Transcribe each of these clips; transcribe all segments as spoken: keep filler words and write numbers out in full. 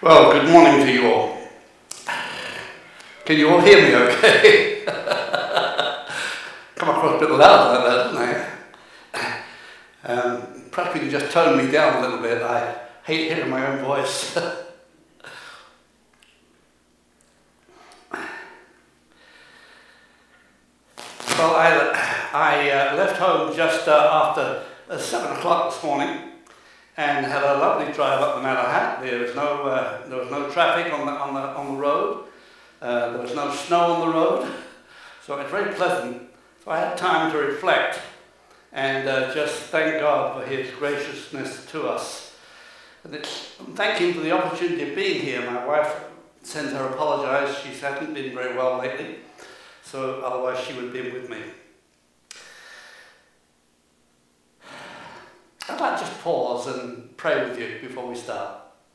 Well, good morning to you all. Can you all hear me okay? Come across a bit louder than that, didn't I? Um, perhaps you can just tone me down a little bit. I hate hearing my own voice. Well, I, I uh, left home just uh, after uh, seven o'clock this morning and had a lovely drive up the Malahide. There was no uh, there was no traffic on the on the on the road. Uh, there was no snow on the road, so it was very pleasant. So I had time to reflect and uh, just thank God for His graciousness to us. And it's, I'm thanking for the opportunity of being here. My wife sends her apologise. She hasn't been very well lately, so otherwise she would be with me. I'd like to just pause and pray with you before we start.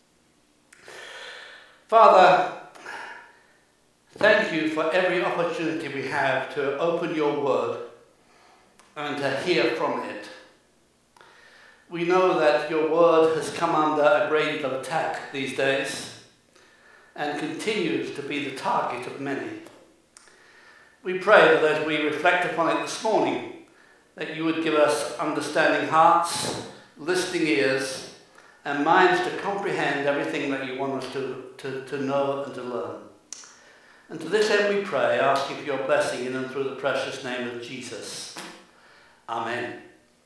Father, thank you for every opportunity we have to open your word and to hear from it. We know that your word has come under a great deal of attack these days and continues to be the target of many. We pray that as we reflect upon it this morning, that you would give us understanding hearts, listening ears, and minds to comprehend everything that you want us to, to, to know and to learn. And to this end we pray, asking for your blessing in and through the precious name of Jesus. Amen.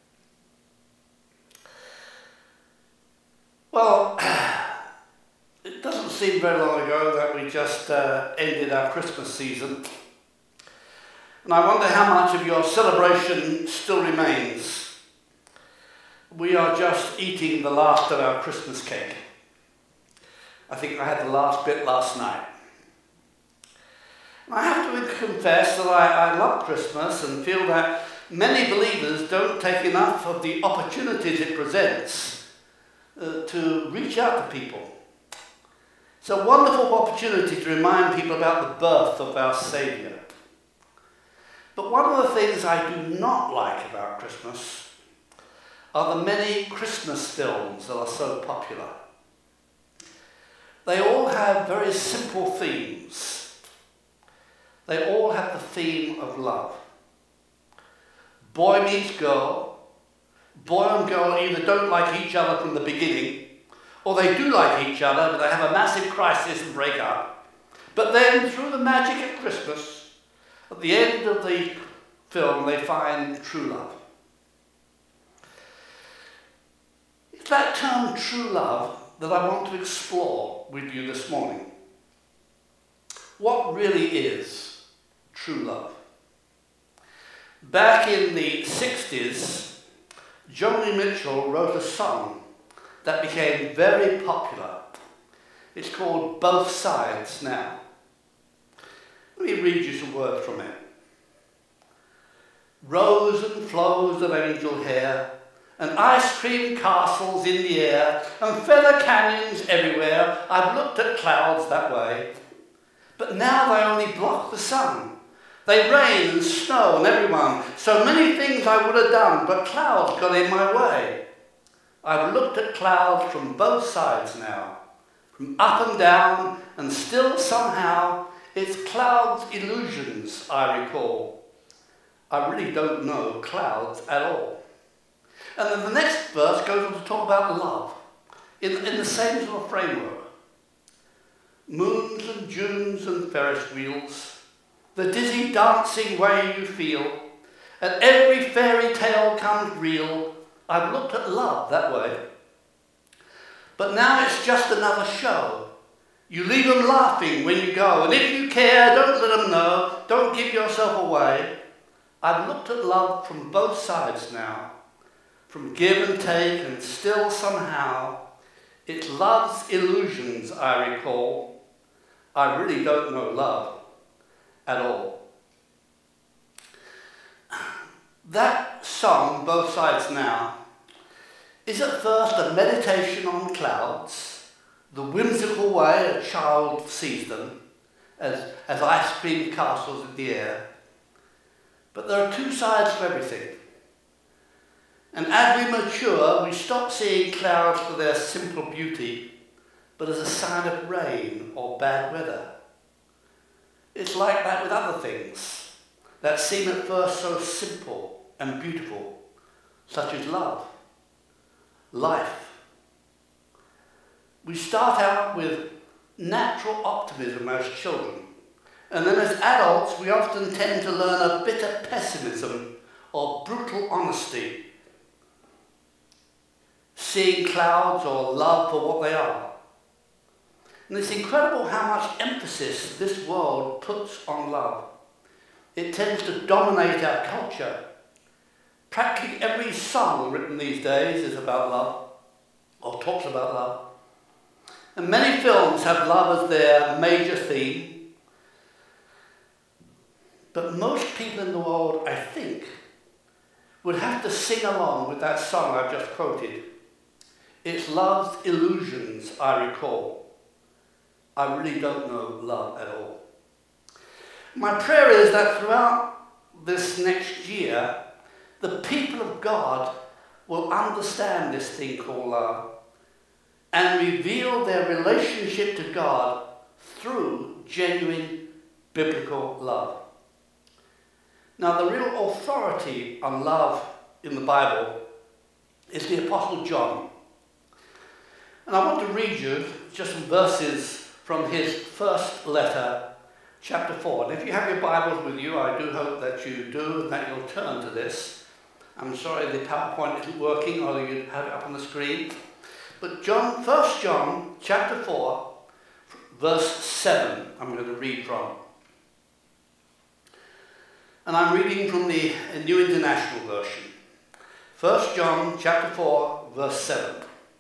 Well, it doesn't seem very long ago that we just uh, ended our Christmas season. And I wonder how much of your celebration still remains. We are just eating the last of our Christmas cake. I think I had the last bit last night. I have to confess that I, I love Christmas and feel that many believers don't take enough of the opportunities it presents uh, to reach out to people. It's a wonderful opportunity to remind people about the birth of our Saviour. But one of the things I do not like about Christmas are the many Christmas films that are so popular. They all have very simple themes. They all have the theme of love. Boy meets girl. Boy and girl either don't like each other from the beginning, or they do like each other, but they have a massive crisis and break up. But then, through the magic of Christmas, at the end of the film, they find true love. It's that term, true love, that I want to explore with you this morning. What really is true love? Back in the sixties, Joni Mitchell wrote a song that became very popular. It's called Both Sides Now. Let me read you some words from it. Rows and flows of angel hair, and ice cream castles in the air, and feather canyons everywhere. I've looked at clouds that way. But now they only block the sun. They rain and snow on everyone. So many things I would have done, but clouds got in my way. I've looked at clouds from both sides now, from up and down, and still somehow it's clouds' illusions I recall. I really don't know clouds at all. And then the next verse goes on to talk about love in, in the same sort of framework. Moons and Junes and Ferris wheels, the dizzy dancing way you feel, and every fairy tale comes real. I've looked at love that way. But now it's just another show. You leave them laughing when you go, and if you care, don't let them know, don't give yourself away. I've looked at love from both sides now, from give and take, and still somehow, it's love's illusions I recall. I really don't know love at all. That song, Both Sides Now, is at first a meditation on clouds, the whimsical way a child sees them, as, as ice cream castles in the air. But there are two sides to everything. And as we mature, we stop seeing clouds for their simple beauty but as a sign of rain or bad weather. It's like that with other things that seem at first so simple and beautiful, such as love, life. We start out with natural optimism as children, and then as adults we often tend to learn a bitter pessimism or brutal honesty, seeing clouds or love for what they are. And it's incredible how much emphasis this world puts on love. It tends to dominate our culture. Practically every song written these days is about love, or talks about love. And many films have love as their major theme. But most people in the world, I think, would have to sing along with that song I've just quoted. It's Love's Illusions, I recall. I really don't know love at all. My prayer is that throughout this next year, the people of God will understand this thing called love and reveal their relationship to God through genuine biblical love. Now, the real authority on love in the Bible is the Apostle John. And I want to read you just some verses from his first letter, chapter four. And if you have your Bibles with you, I do hope that you do and that you'll turn to this. I'm sorry the PowerPoint isn't working, or you have it up on the screen. But John, First John, chapter four, verse seven, I'm going to read from. And I'm reading from the New International Version. First John, chapter four, verse seven.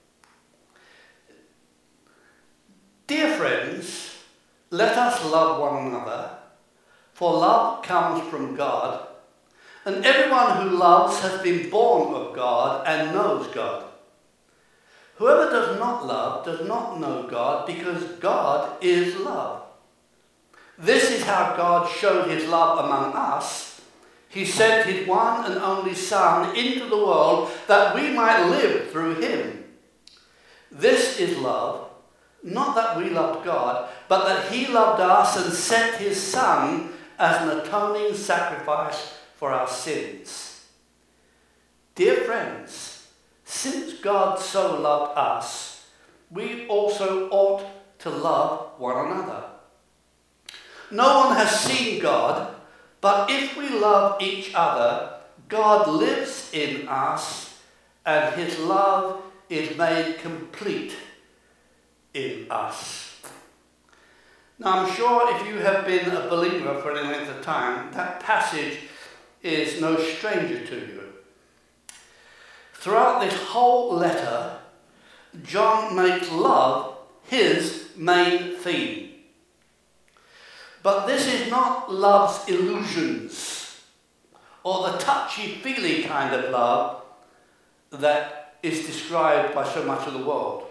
Dear friends, let us love one another, for love comes from God, and everyone who loves has been born of God and knows God. Whoever does not love does not know God, because God is love. This is how God showed his love among us. He sent his one and only Son into the world that we might live through him. This is love, not that we loved God, but that he loved us and sent his Son as an atoning sacrifice for our sins. Dear friends, since God so loved us, we also ought to love one another. No one has seen God, but if we love each other, God lives in us, and his love is made complete in us. Now, I'm sure if you have been a believer for any length of time, that passage is no stranger to you. Throughout this whole letter, John makes love his main theme. But this is not love's illusions or the touchy-feely kind of love that is described by so much of the world.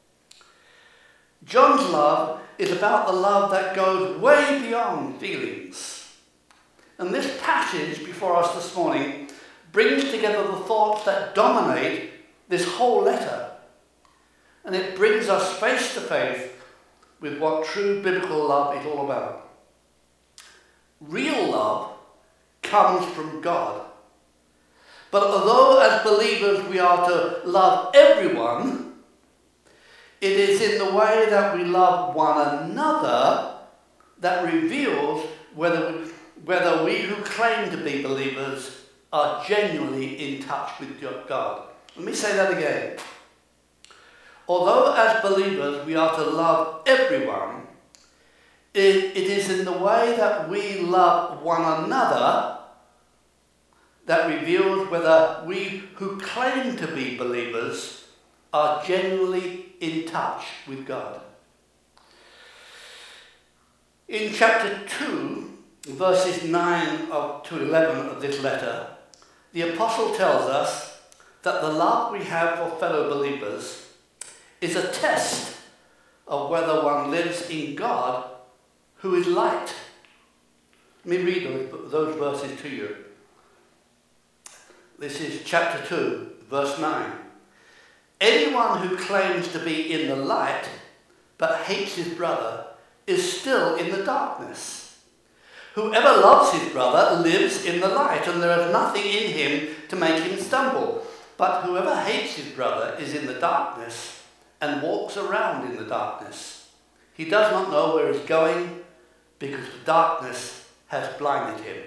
John's love is about the love that goes way beyond feelings. And this passage before us this morning brings together the thoughts that dominate this whole letter. And it brings us face to face with what true biblical love is all about. Real love comes from God. But although as believers we are to love everyone, it is in the way that we love one another that reveals whether we, whether we who claim to be believers are genuinely in touch with God. Let me say that again. Although as believers we are to love everyone, it, it is in the way that we love one another that reveals whether we who claim to be believers are genuinely in touch with God. In chapter two, verses nine to eleven of this letter, the apostle tells us that the love we have for fellow believers is a test of whether one lives in God, who is light. Let me read those, those verses to you. This is chapter two, verse nine. Anyone who claims to be in the light but hates his brother is still in the darkness. Whoever loves his brother lives in the light, and there is nothing in him to make him stumble. But whoever hates his brother is in the darkness and walks around in the darkness. He does not know where he's going because the darkness has blinded him.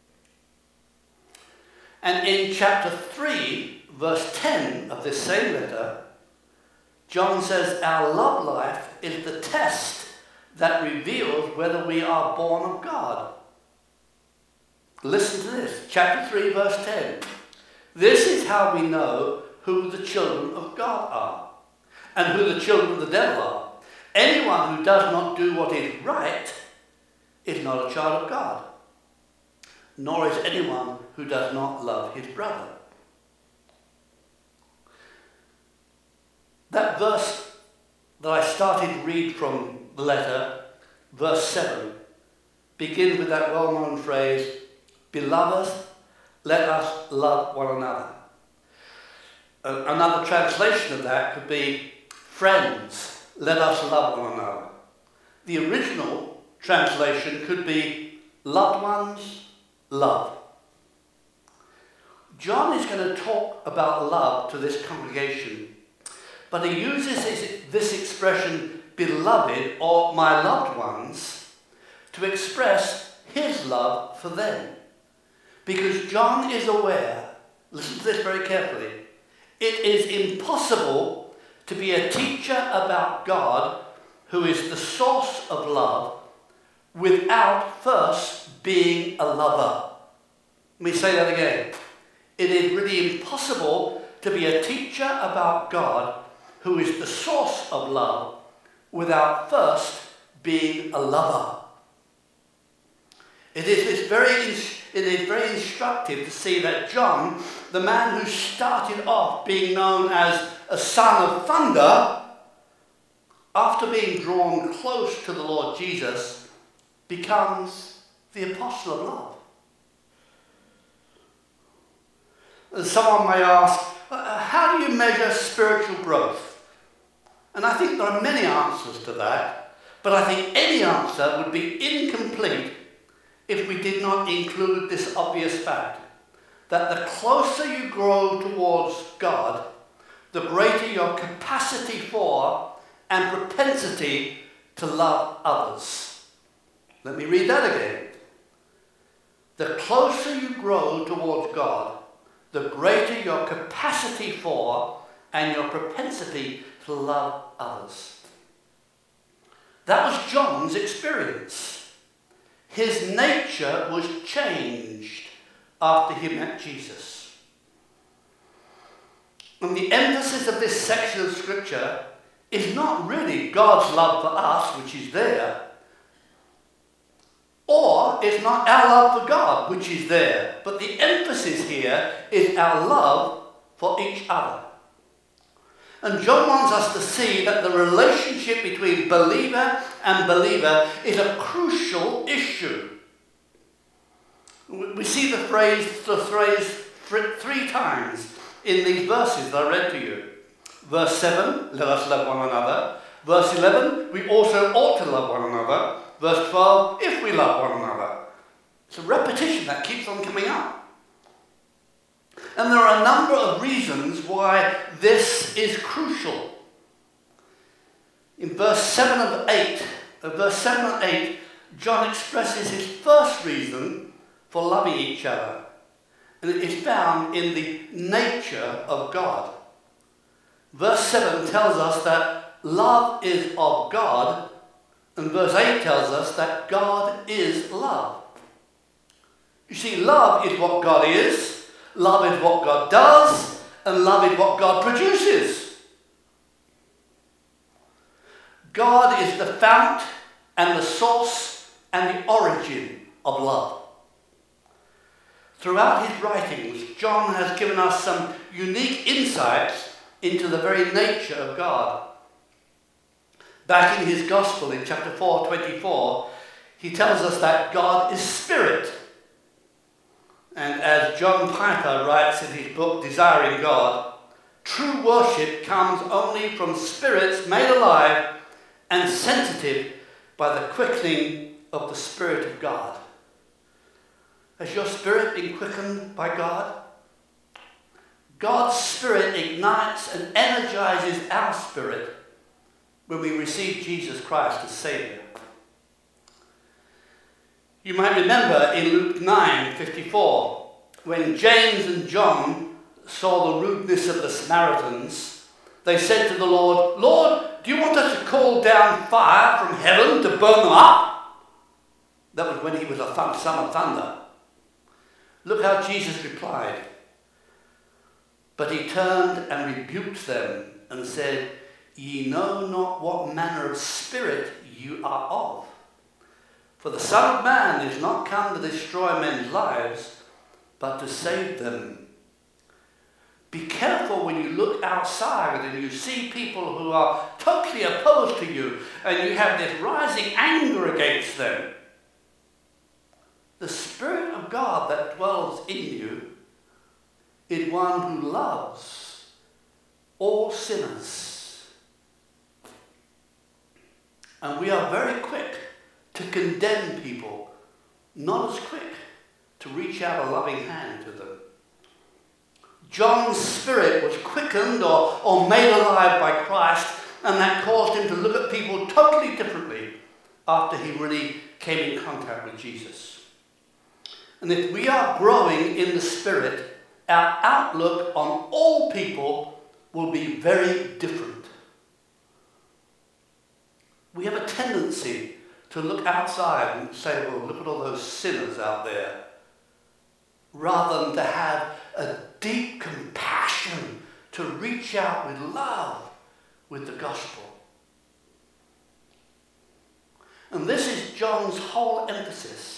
And in chapter three, verse ten of this same letter, John says our love life is the test that reveals whether we are born of God. Listen to this, chapter three, verse ten. This is how we know who the children of God are and who the children of the devil are. Anyone who does not do what is right is not a child of God, nor is anyone who does not love his brother. That verse that I started to read from the letter, verse seven, begins with that well-known phrase, "Beloved, let us love one another." Uh, another translation of that could be, "Friends, let us love one another." The original translation could be, "Loved ones, love." John is going to talk about love to this congregation, but he uses this, this expression, "beloved," or "my loved ones," to express his love for them. Because John is aware, listen to this very carefully, it is impossible to be a teacher about God, who is the source of love, without first being a lover. Let me say that again. It is really impossible to be a teacher about God, who is the source of love, without first being a lover. It is, this very, it is very instructive to see that John, the man who started off being known as a son of thunder, after being drawn close to the Lord Jesus, becomes the apostle of love. And someone may ask, how do you measure spiritual growth? And I think there are many answers to that, but I think any answer would be incomplete if we did not include this obvious fact, that the closer you grow towards God, the greater your capacity for and propensity to love others. Let me read that again. The closer you grow towards God, the greater your capacity for and your propensity to love others. That was John's experience. His nature was changed after he met Jesus. And the emphasis of this section of Scripture is not really God's love for us, which is there, or it's not our love for God, which is there, but the emphasis here is our love for each other. And John wants us to see that the relationship between believer and believer is a crucial issue. We see the phrase, the phrase three times in these verses that I read to you. Verse seven, let us love one another. Verse eleven, we also ought to love one another. Verse twelve, if we love one another. It's a repetition that keeps on coming up. And there are a number of reasons why this is crucial. In verse seven of eight, uh, verse seven and eight, John expresses his first reason for loving each other. And it is found in the nature of God. Verse seven tells us that love is of God, and verse eight tells us that God is love. You see, love is what God is, love is what God does, and love is what God produces. God is the fount and the source and the origin of love. Throughout his writings, John has given us some unique insights into the very nature of God. Back in his Gospel, in chapter four, twenty-four, he tells us that God is spirit. And as John Piper writes in his book, Desiring God, true worship comes only from spirits made alive and sensitive by the quickening of the Spirit of God. Has your spirit been quickened by God? God's Spirit ignites and energizes our spirit when we receive Jesus Christ as Saviour. You might remember in Luke nine fifty-four, when James and John saw the rudeness of the Samaritans, they said to the Lord, "Lord, do you want us to call down fire from heaven to burn them up?" That was when he was a thun- son of thunder. Look how Jesus replied. But he turned and rebuked them and said, "Ye know not what manner of spirit you are of. For the Son of Man is not come to destroy men's lives, but to save them." Be careful when you look outside and you see people who are totally opposed to you and you have this rising anger against them. The Spirit of God that dwells in you is one who loves all sinners. And we are very quick to condemn people, not as quick to reach out a loving hand to them. John's spirit was quickened or, or made alive by Christ, and that caused him to look at people totally differently after he really came in contact with Jesus. And if we are growing in the Spirit, our outlook on all people will be very different. We have a tendency to look outside and say, "Well, look at all those sinners out there," rather than to have a deep compassion to reach out with love with the gospel. And this is John's whole emphasis.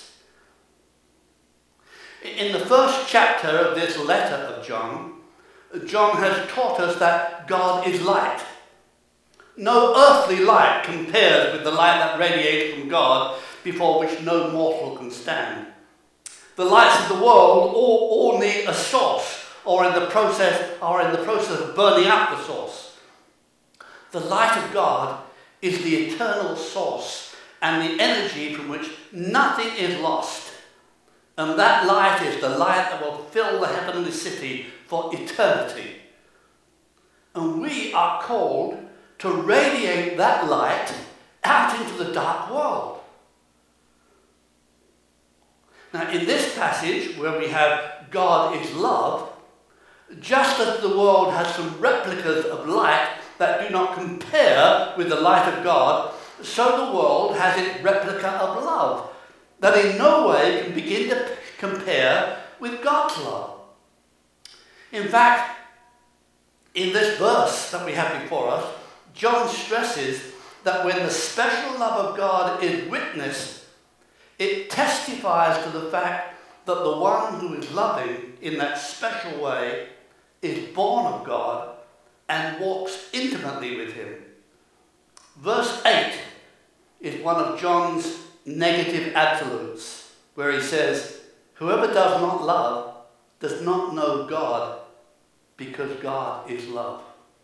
In the first chapter of this letter of John, John has taught us that God is light. No earthly light compares with the light that radiates from God, before which no mortal can stand. The lights of the world all, all need a source, or in the process are in the process of burning up the source. The light of God is the eternal source and the energy from which nothing is lost. And that light is the light that will fill the heavenly city for eternity. And we are called to radiate that light out into the dark world. Now, in this passage, where we have God is love, just as the world has some replicas of light that do not compare with the light of God, so the world has its replica of love that in no way can begin to compare with God's love. In fact, in this verse that we have before us, John stresses that when the special love of God is witnessed, it testifies to the fact that the one who is loving in that special way is born of God and walks intimately with him. Verse eight is one of John's negative absolutes, where he says, "Whoever does not love does not know God, because God is love."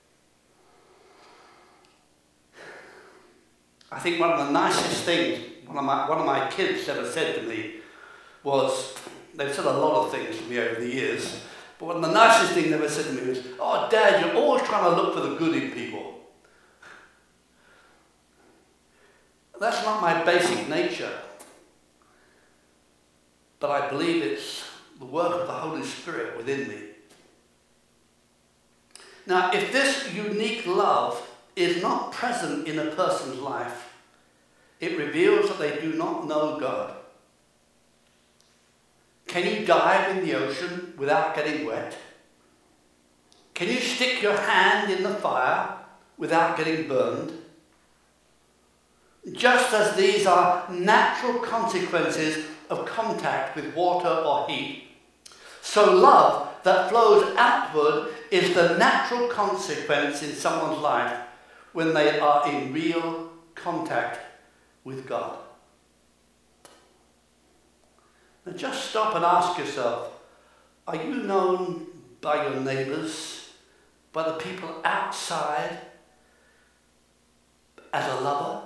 I think one of the nicest things one of my, one of my kids ever said to me was, they've said a lot of things to me over the years, but one of the nicest things they ever said to me was, "Oh, Dad, you're always trying to look for the good in people." That's not my basic nature, but I believe it's the work of the Holy Spirit within me. Now, if this unique love is not present in a person's life, it reveals that they do not know God. Can you dive in the ocean without getting wet? Can you stick your hand in the fire without getting burned? Just as these are natural consequences of contact with water or heat, so love that flows outward is the natural consequence in someone's life when they are in real contact with God. Now just stop and ask yourself, are you known by your neighbours, by the people outside, as a lover?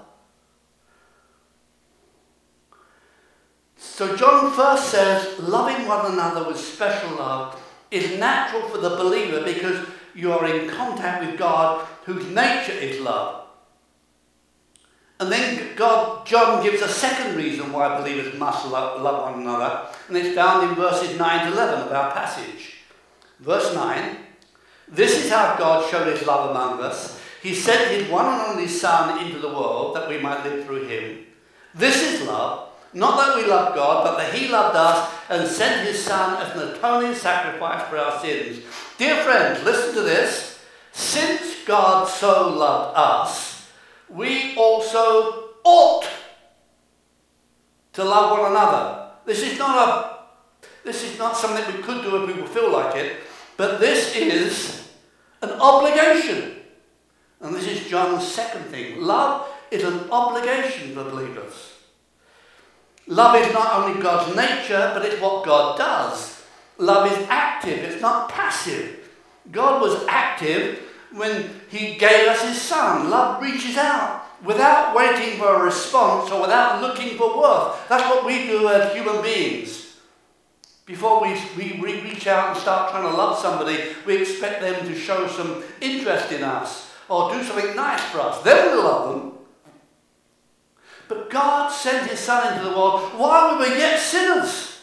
So John first says, loving one another with special love is natural for the believer because you are in contact with God, whose nature is love. And then God, John gives a second reason why believers must love, love one another, and it's found in verses nine to eleven of our passage. Verse nine, this is how God showed his love among us. He sent his one and only Son into the world that we might live through him. This is love, not that we love God, but that he loved us and sent his Son as an atoning sacrifice for our sins. Dear friends, listen to this. Since God so loved us, we also ought to love one another. This is not a, this is not something we could do if we feel like it, but this is an obligation. And this is John's second thing. Love is an obligation for believers. Love is not only God's nature, but it's what God does. Love is active, it's not passive. God was active when he gave us his Son. Love reaches out without waiting for a response or without looking for worth. That's what we do as human beings. Before we, we, we reach out and start trying to love somebody, we expect them to show some interest in us or do something nice for us. Then we'll love them. But God sent his Son into the world while we were yet sinners.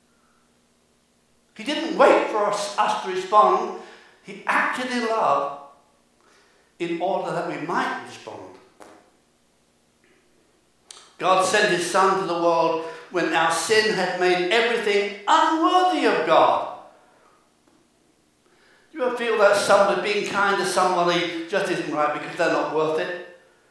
He didn't wait for us, us to respond. He acted in love in order that we might respond. God sent his Son to the world when our sin had made everything unworthy of God. Do you ever feel that somebody being kind to somebody just isn't right because they're not worth it?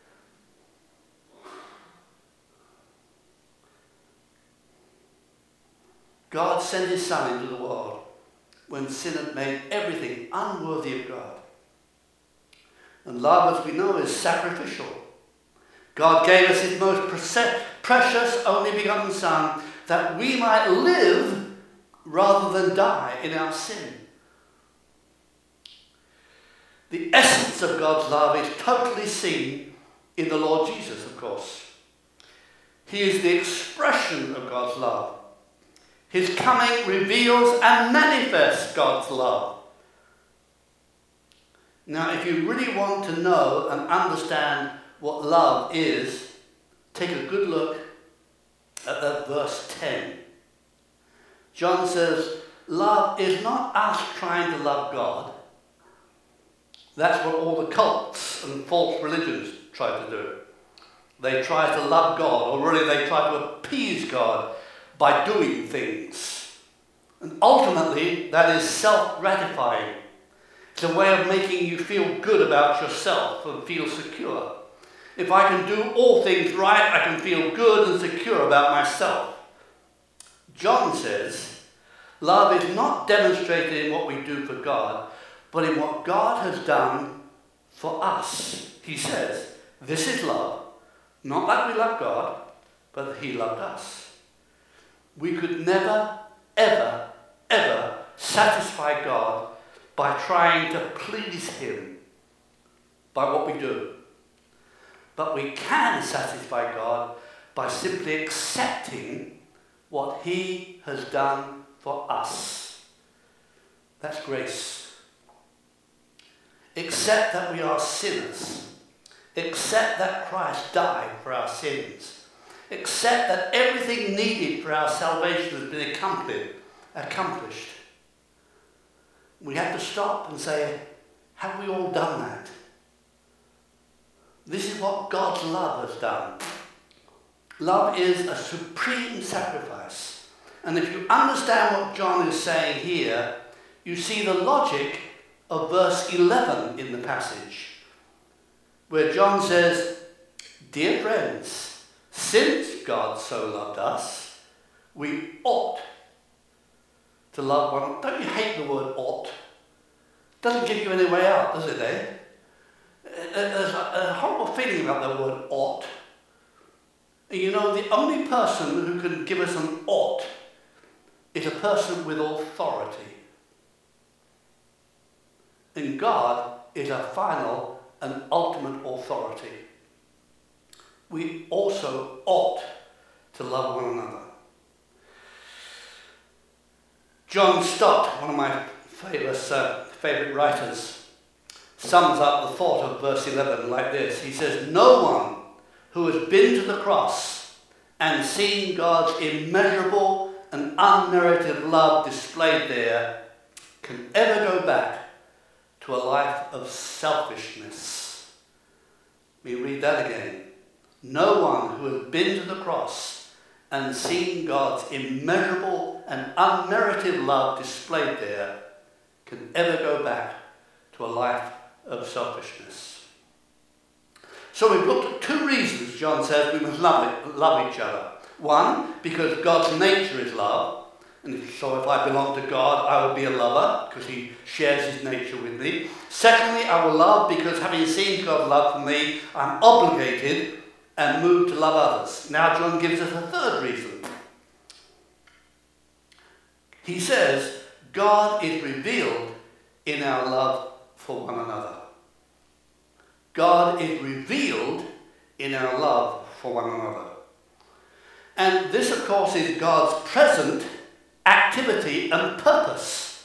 God sent his Son into the world when sin had made everything unworthy of God. And love, as we know, is sacrificial. God gave us his most precious, only begotten Son, that we might live rather than die in our sin. The essence of God's love is totally seen in the Lord Jesus, of course. He is the expression of God's love. His coming reveals and manifests God's love. Now, if you really want to know and understand what love is, take a good look at that verse ten. John says, love is not us trying to love God. That's what all the cults and false religions try to do. They try to love God, or really they try to appease God by doing things. And ultimately, that is self-gratifying. It's a way of making you feel good about yourself and feel secure. If I can do all things right, I can feel good and secure about myself. John says, love is not demonstrated in what we do for God, but in what God has done for us. He says, this is love, not that we love God, but that he loved us. We could never, ever, ever satisfy God by trying to please him by what we do. But we can satisfy God by simply accepting what he has done for us. That's grace. Accept that we are sinners. Accept that Christ died for our sins. Accept that everything needed for our salvation has been accomplished. accomplished. We have to stop and say, have we all done that? This is what God's love has done. Love is a supreme sacrifice. And if you understand what John is saying here, you see the logic of verse eleven in the passage, where John says, dear friends, since God so loved us, we ought to love one another. Don't you hate the word ought? Doesn't give you any way out, does it, eh? There's a horrible feeling about the word ought. And you know, the only person who can give us an ought is a person with authority. And God is our final and ultimate authority. we also ought to love one another. John Stott, one of my famous, uh, favourite writers, sums up the thought of verse eleven like this. He says, "No one who has been to the cross and seen God's immeasurable and unmerited love displayed there can ever go back to a life of selfishness." We read that again. No one who has been to the cross and seen God's immeasurable and unmerited love displayed there can ever go back to a life of selfishness. So we've looked at two reasons, John says, we must love, it, love each other. One, because God's nature is love. And so if I belong to God, I will be a lover because he shares his nature with me. Secondly, I will love because having seen God's love for me, I'm obligated and moved to love others. Now John gives us a third reason. He says, God is revealed in our love for one another. God is revealed in our love for one another. And this, of course, is God's present activity and purpose.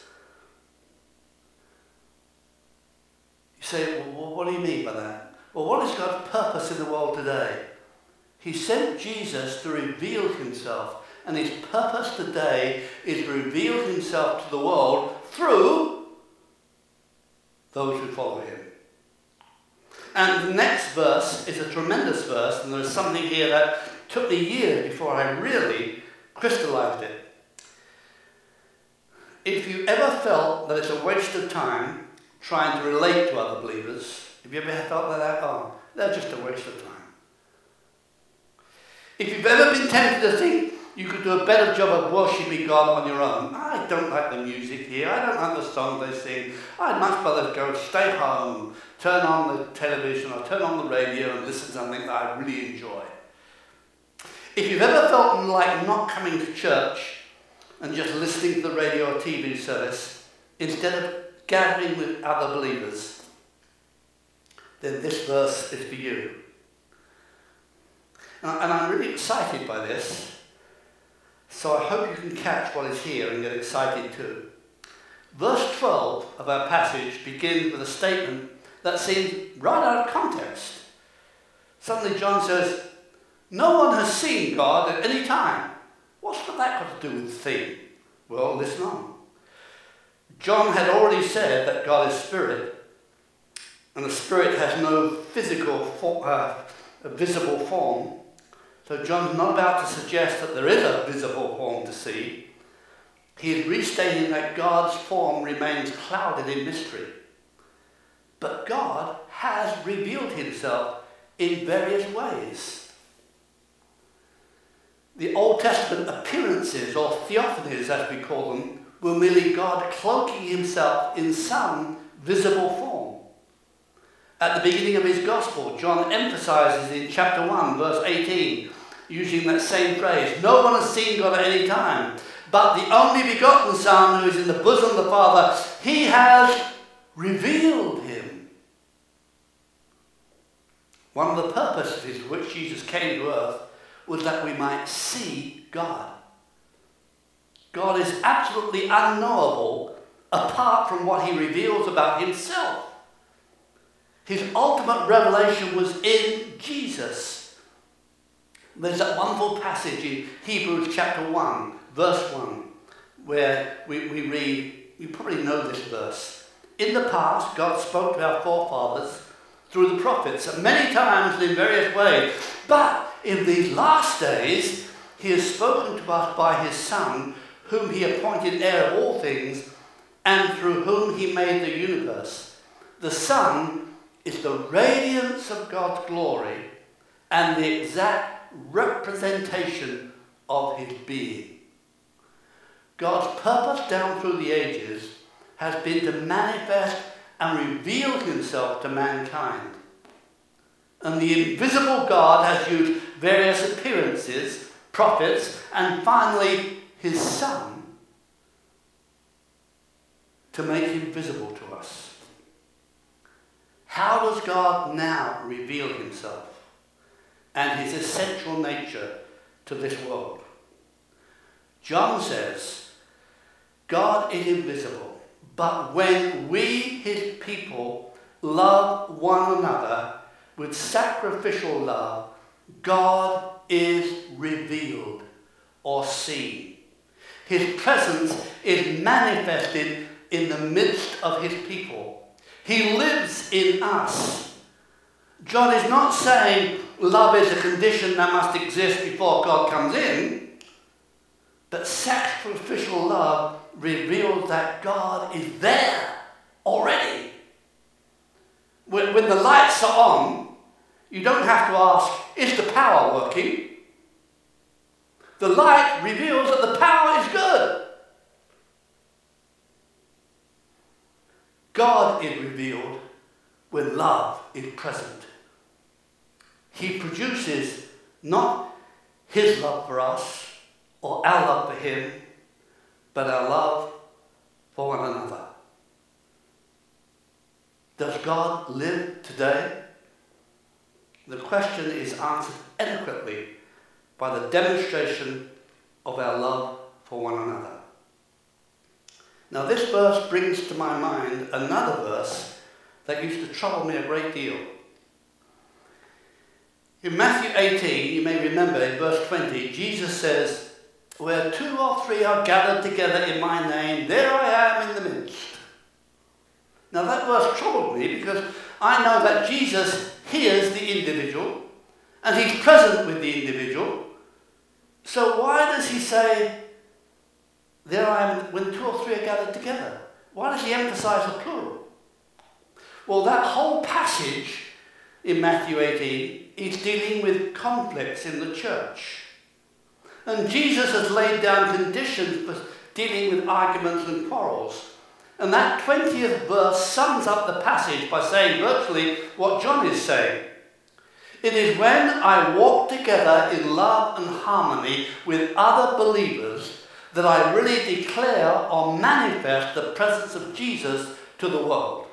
You say, well, what do you mean by that? Well, what is God's purpose in the world today? He sent Jesus to reveal himself, and his purpose today is to reveal himself to the world through those who follow him. And the next verse is a tremendous verse, and there's something here that took me years before I really crystallized it. If you ever felt that it's a waste of time trying to relate to other believers, have you ever felt that? Oh, they're just a waste of time. If you've ever been tempted to think you could do a better job of worshipping God on your own, I don't like the music here, I don't like the songs they sing, I'd much rather go stay home, turn on the television or turn on the radio and listen to something that I really enjoy. If you've ever felt like not coming to church and just listening to the radio or T V service instead of gathering with other believers, then this verse is for you. And, and I'm really excited by this, so I hope you can catch what is here and get excited too. Verse twelve of our passage begins with a statement that seems right out of context. Suddenly John says, "No one has seen God at any time." What's that got to do with the theme? Well, listen on. John had already said that God is spirit, and the spirit has no physical, for, uh, visible form. So John's not about to suggest that there is a visible form to see. He is restating that God's form remains clouded in mystery. But God has revealed himself in various ways. The Old Testament appearances, or theophanies as we call them, were merely God cloaking himself in some visible form. At the beginning of his gospel, John emphasizes in chapter one, verse eighteen, using that same phrase, "No one has seen God at any time, but the only begotten Son who is in the bosom of the Father, he has revealed him." One of the purposes for which Jesus came to earth was that we might see God. God is absolutely unknowable apart from what he reveals about himself. His ultimate revelation was in Jesus. There's that wonderful passage in Hebrews chapter one, verse one, where we, we read, you probably know this verse. "In the past, God spoke to our forefathers through the prophets, many times and in various ways. But in these last days, he has spoken to us by his Son, whom he appointed heir of all things, and through whom he made the universe. The Son is the radiance of God's glory and the exact representation of his being." God's purpose down through the ages has been to manifest and reveal himself to mankind. And the invisible God has used various appearances, prophets, and finally his Son to make him visible to us. How does God now reveal himself? and his essential nature to this world. John says, God is invisible, but when we, his people, love one another with sacrificial love, God is revealed or seen. His presence is manifested in the midst of his people. He lives in us. John is not saying love is a condition that must exist before God comes in, but sacrificial love reveals that God is there already. When, when the lights are on, you don't have to ask, is the power working? The light reveals that the power is good. God is revealed when love is present. He produces not his love for us or our love for him, but our love for one another. Does God live today? The question is answered adequately by the demonstration of our love for one another. Now this verse brings to my mind another verse that used to trouble me a great deal. In Matthew eighteen, you may remember in verse twenty, Jesus says, where two or three are gathered together in my name, there I am in the midst. Now that verse troubled me because I know that Jesus hears the individual and he's present with the individual. So why does he say, there I am when two or three are gathered together? Why does he emphasize the plural? Well, that whole passage in Matthew eighteen is dealing with conflicts in the church. And Jesus has laid down conditions for dealing with arguments and quarrels. And that twentieth verse sums up the passage by saying virtually what John is saying. It is when I walk together in love and harmony with other believers that I really declare or manifest the presence of Jesus to the world.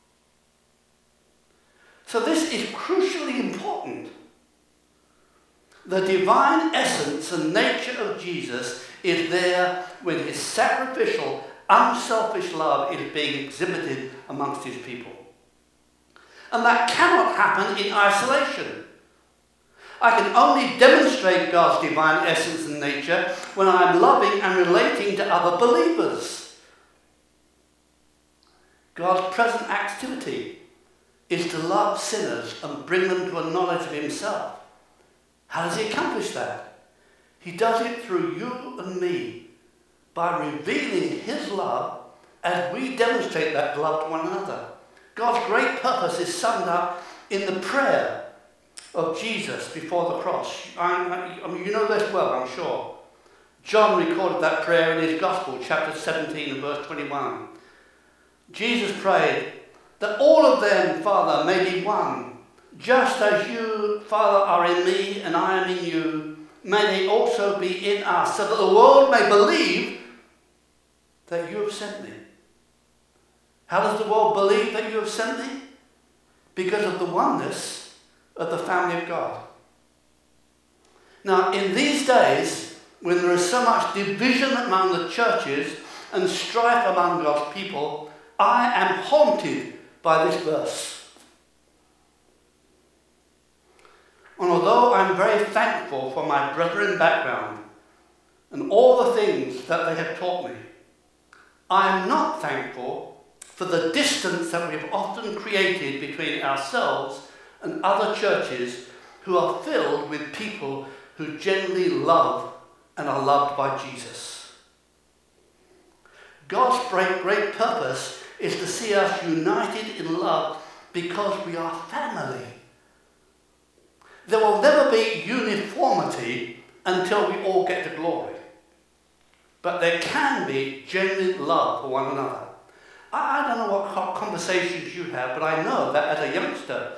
So this is crucially important. The divine essence and nature of Jesus is there when his sacrificial, unselfish love is being exhibited amongst his people. And that cannot happen in isolation. I can only demonstrate God's divine essence and nature when I'm loving and relating to other believers. God's present activity is to love sinners and bring them to a knowledge of himself. How does he accomplish that? He does it through you and me by revealing his love as we demonstrate that love to one another. God's great purpose is summed up in the prayer of Jesus before the cross. I, I mean, you know this well, I'm sure. John recorded that prayer in his Gospel, chapter seventeen and verse twenty-one. Jesus prayed that all of them, Father, may be one, just as you, Father, are in me and I am in you, may they also be in us, so that the world may believe that you have sent me. How does the world believe that you have sent me? Because of the oneness of the family of God. Now, in these days, when there is so much division among the churches and strife among God's people, I am haunted by this verse. And although I'm very thankful for my brethren background and all the things that they have taught me, I am not thankful for the distance that we have often created between ourselves and other churches who are filled with people who genuinely love and are loved by Jesus. God's great, great purpose is to see us united in love because we are family. There will never be uniformity until we all get to glory. But there can be genuine love for one another. I, I don't know what conversations you have, but I know that as a youngster,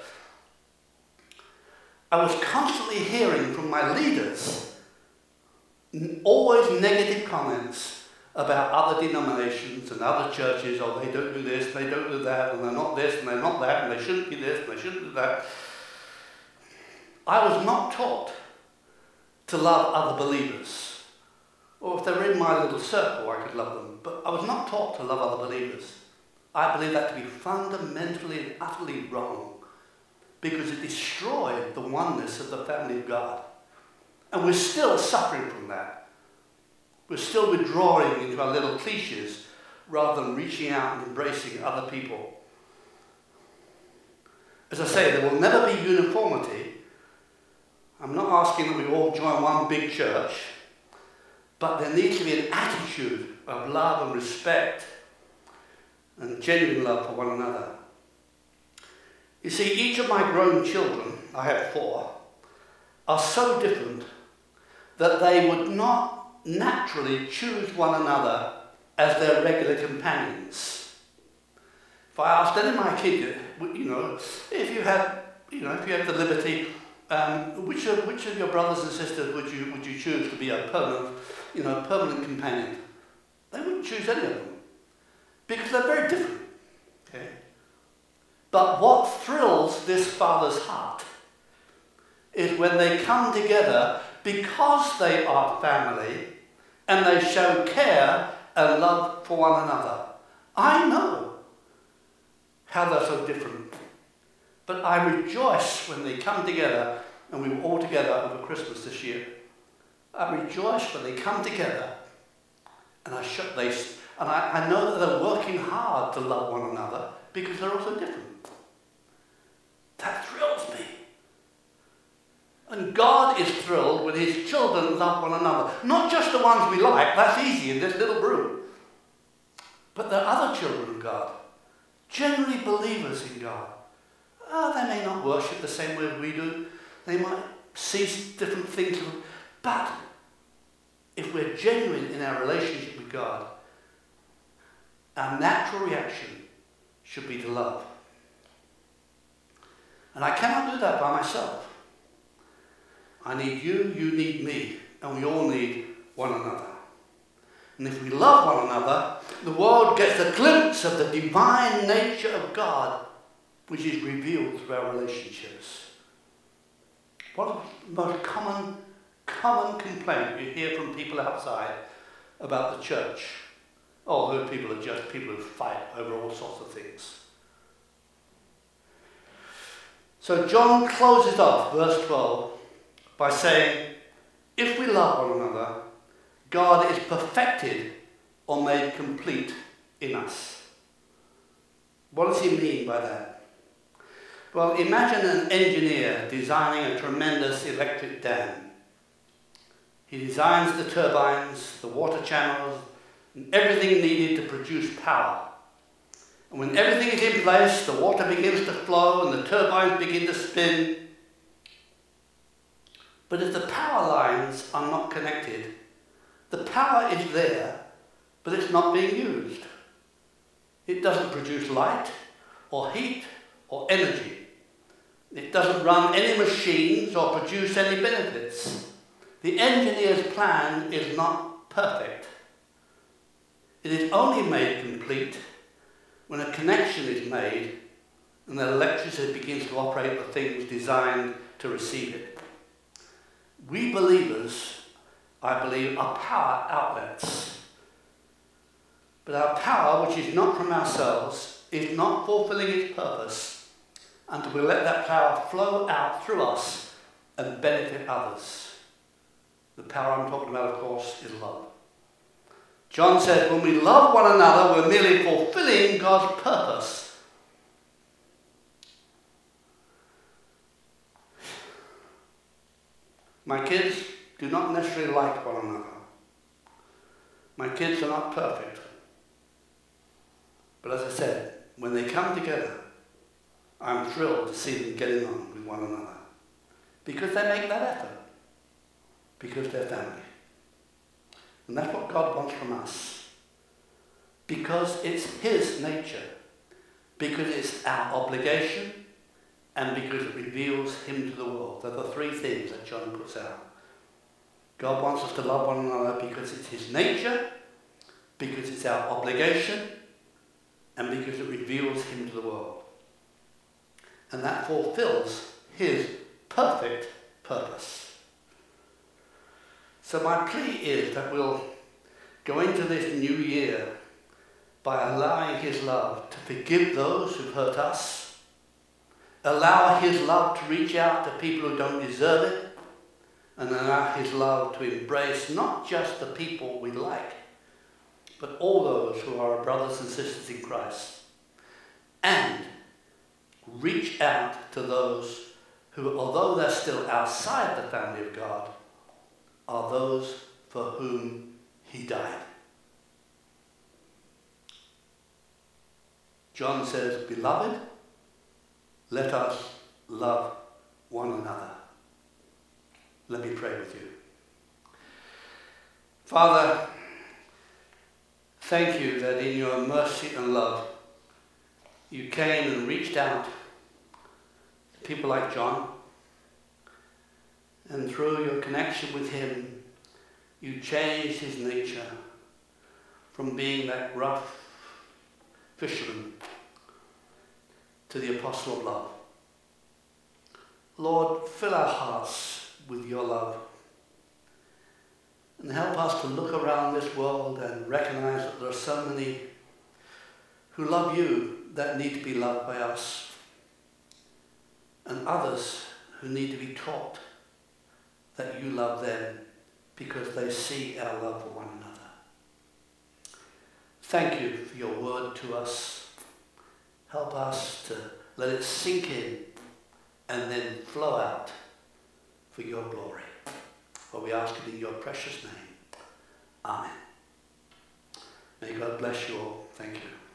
I was constantly hearing from my leaders always negative comments about other denominations and other churches. Oh, they don't do this, they don't do that, and they're not this, and they're not that, and they shouldn't be this, and they shouldn't do that. I was not taught to love other believers. Or if they were in my little circle, I could love them. But I was not taught to love other believers. I believe that to be fundamentally and utterly wrong, because it destroyed the oneness of the family of God. And we're still suffering from that. We're still withdrawing into our little cliches rather than reaching out and embracing other people. As I say, there will never be uniformity. I'm not asking that we all join one big church, but there needs to be an attitude of love and respect and genuine love for one another. You see, each of my grown children, I have four, are so different that they would not naturally choose one another as their regular companions. If I asked any of my kids, you know, if you had, you know, if you had the liberty, um, which of which of your brothers and sisters would you would you choose to be a permanent, you know, permanent companion? They wouldn't choose any of them because they're very different. Okay. But what thrills this father's heart is when they come together because they are family and they show care and love for one another. I know how they're so different, but I rejoice when they come together, and we were all together over Christmas this year. I rejoice when they come together, and I sh- they, and I, I know that they're working hard to love one another because they're also different. That thrills me. And God is thrilled when his children love one another. Not just the ones we like, that's easy in this little room. But there are other children of God, generally believers in God. Oh, they may not worship the same way as we do. They might see different things. But if we're genuine in our relationship with God, our natural reaction should be to love. And I cannot do that by myself. I need you, you need me, and we all need one another. And if we love one another, the world gets a glimpse of the divine nature of God, which is revealed through our relationships. What is the most common, common complaint you hear from people outside about the church? Oh, those people are just people who fight over all sorts of things. So John closes off verse twelve by saying, if we love one another, God is perfected or made complete in us. What does he mean by that? Well, imagine an engineer designing a tremendous electric dam. He designs the turbines, the water channels, and everything needed to produce power. And when everything is in place, the water begins to flow and the turbines begin to spin. But if the power lines are not connected, the power is there, but it's not being used. It doesn't produce light or heat or energy. It doesn't run any machines or produce any benefits. The engineer's plan is not perfect. It is only made complete when a connection is made and the electricity begins to operate the things designed to receive it. We believers, I believe, are power outlets. But our power, which is not from ourselves, is not fulfilling its purpose until we let that power flow out through us and benefit others. The power I'm talking about, of course, is love. John said, when we love one another, we're merely fulfilling God's purpose. My kids do not necessarily like one another. My kids are not perfect. But as I said, when they come together, I'm thrilled to see them getting on with one another. Because they make that effort. Because they're family. And that's what God wants from us. Because it's his nature. Because it's our obligation. And because it reveals him to the world. They're the three things that John puts out. God wants us to love one another because it's his nature, because it's our obligation, and because it reveals him to the world. And that fulfills his perfect purpose. So my plea is that we'll go into this new year by allowing his love to forgive those who've hurt us, allow his love to reach out to people who don't deserve it, and allow his love to embrace not just the people we like, but all those who are our brothers and sisters in Christ, and reach out to those who, although they're still outside the family of God, are those for whom he died. John says, "Beloved, let us love one another." Let me pray with you. Father, thank you that in your mercy and love, you came and reached out to people like John, and through your connection with him, you changed his nature from being that rough fisherman to the apostle of love. Lord, fill our hearts with your love and help us to look around this world and recognize that there are so many who love you that need to be loved by us, and others who need to be taught that you love them because they see our love for one another. Thank you for your word to us. Help us to let it sink in and then flow out for your glory. For we ask it in your precious name. Amen. May God bless you all. Thank you.